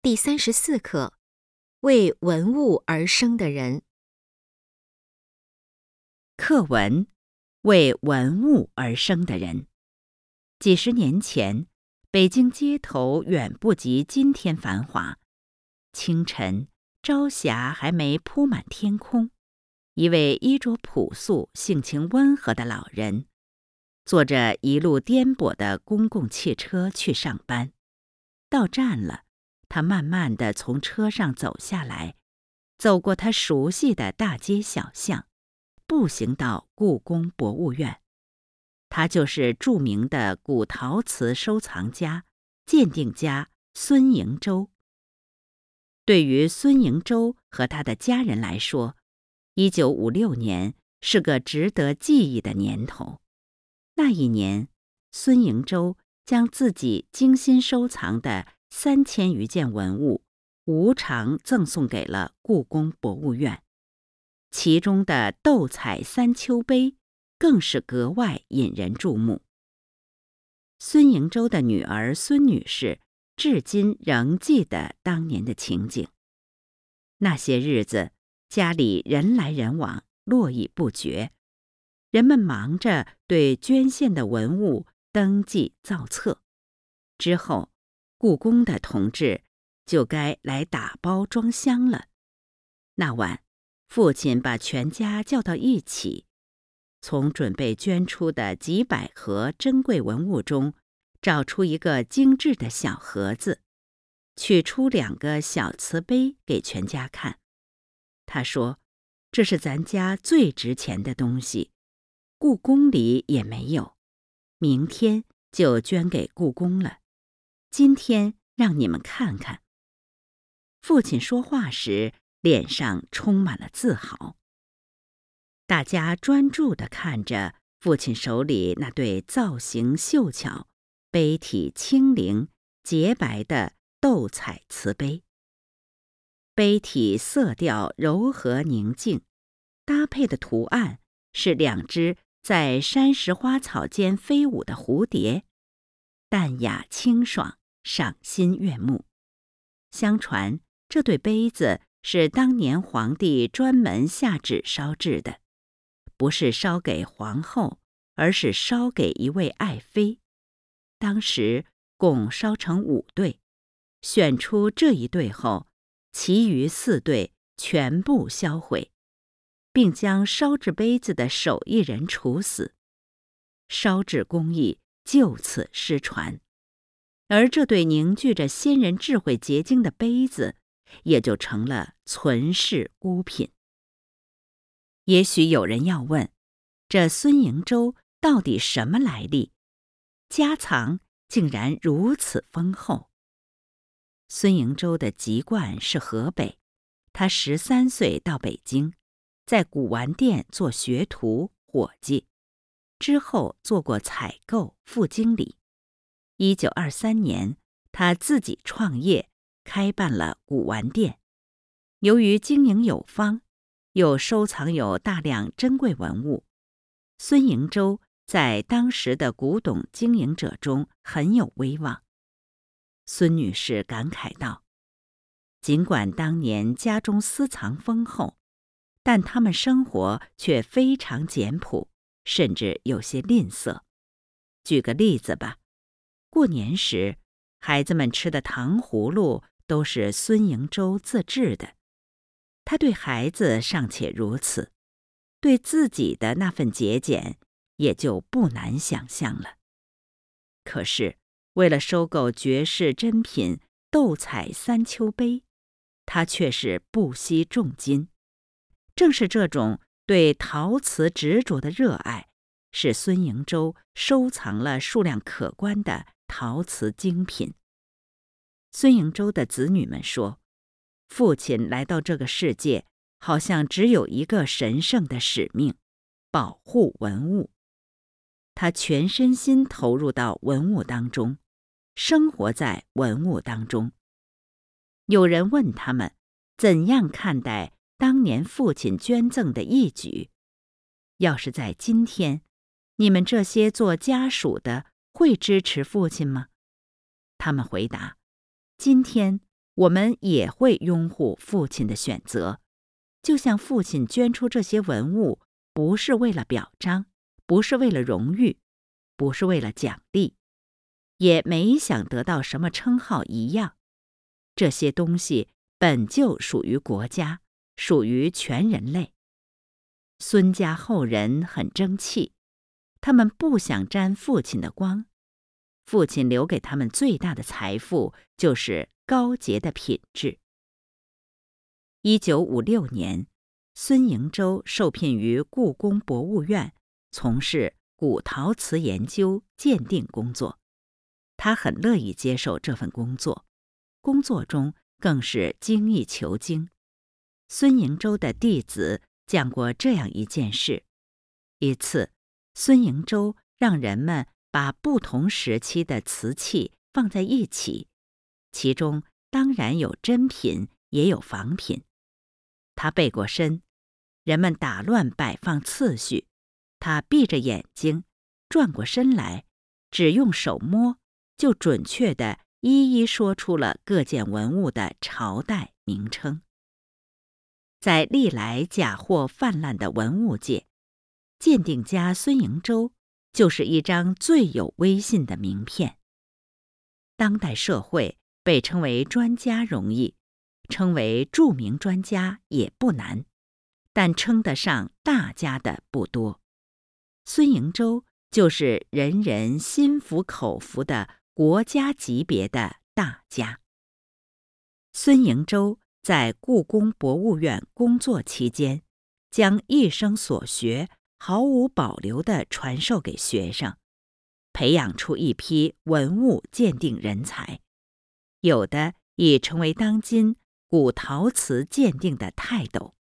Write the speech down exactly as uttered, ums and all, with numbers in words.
第三十四课：为文物而生的人。 课文：为文物而生的人。几十年前，北京街头远不及今天繁华。清晨，朝霞还没铺满天空，一位衣着朴素、性情温和的老人，坐着一路颠簸的公共汽车去上班。到站了，他慢慢地从车上走下来，走过他熟悉的大街小巷，步行到故宫博物院。他就是著名的古陶瓷收藏家、鉴定家孙迎洲。对于孙迎洲和他的家人来说，一九五六年是个值得记忆的年头。那一年，孙迎洲将自己精心收藏的三千余件文物无偿赠送给了故宫博物院，其中的斗彩三丘杯更是格外引人注目。孙迎洲的女儿孙女士至今仍记得当年的情景。那些日子，家里人来人往，络绎不绝，人们忙着对捐献的文物登记造册。之后，故宫的同志就该来打包装箱了。那晚，父亲把全家叫到一起，从准备捐出的几百盒珍贵文物中找出一个精致的小盒子，取出两个小瓷杯给全家看。他说：“这是咱家最值钱的东西，故宫里也没有，明天就捐给故宫了。今天让你们看看。”父亲说话时，脸上充满了自豪。大家专注地看着父亲手里那对造型秀巧、杯体轻灵、洁白的斗彩瓷杯。杯体色调柔和宁静，搭配的图案是两只在山石花草间飞舞的蝴蝶，淡雅清爽，赏心悦目。相传，这对杯子是当年皇帝专门下旨烧制的，不是烧给皇后，而是烧给一位爱妃。当时共烧成五对，选出这一对后，其余四对全部销毁，并将烧制杯子的手艺人处死。烧制工艺就此失传，而这对凝聚着先人智慧结晶的杯子，也就成了存世孤品。也许有人要问，这孙迎洲到底什么来历？家藏竟然如此丰厚。孙迎洲的籍贯是河北，他十三岁到北京，在古玩店做学徒伙计，之后做过采购副经理。一九二三年，他自己创业，开办了古玩店。由于经营有方，又收藏有大量珍贵文物，孙迎洲在当时的古董经营者中很有威望。孙女士感慨道：“尽管当年家中私藏丰厚，但他们生活却非常简朴，甚至有些吝啬。举个例子吧，过年时，孩子们吃的糖葫芦都是孙迎洲自制的。他对孩子尚且如此，对自己的那份节俭也就不难想象了。可是，为了收购绝世珍品斗彩三丘杯，他却是不惜重金。正是这种对陶瓷执着的热爱，使孙迎洲收藏了数量可观的陶瓷精品。孙迎洲的子女们说，父亲来到这个世界，好像只有一个神圣的使命：保护文物。他全身心投入到文物当中，生活在文物当中。有人问他们，怎样看待当年父亲捐赠的义举？要是在今天，你们这些做家属的会支持父亲吗？他们回答：今天我们也会拥护父亲的选择，就像父亲捐出这些文物不是为了表彰，不是为了荣誉，不是为了奖励，也没想得到什么称号一样。这些东西本就属于国家，属于全人类。孙家后人很争气，他们不想沾父亲的光。父亲留给他们最大的财富就是高洁的品质。一九五六年，孙营洲受聘于故宫博物院，从事古陶瓷研究鉴定工作。他很乐意接受这份工作，工作中更是精益求精。孙营洲的弟子讲过这样一件事：一次，孙营洲让人们把不同时期的瓷器放在一起，其中当然有真品，也有仿品。他背过身，人们打乱摆放次序，他闭着眼睛，转过身来，只用手摸，就准确地一一说出了各件文物的朝代名称。在历来假货泛滥的文物界，鉴定家孙营洲就是一张最有威信的名片。当代社会被称为专家容易，称为著名专家也不难，但称得上大家的不多。孙营洲就是人人心服口服的国家级别的大家。孙营洲在故宫博物院工作期间，将一生所学毫无保留地传授给学生，培养出一批文物鉴定人才，有的已成为当今古陶瓷鉴定的泰斗。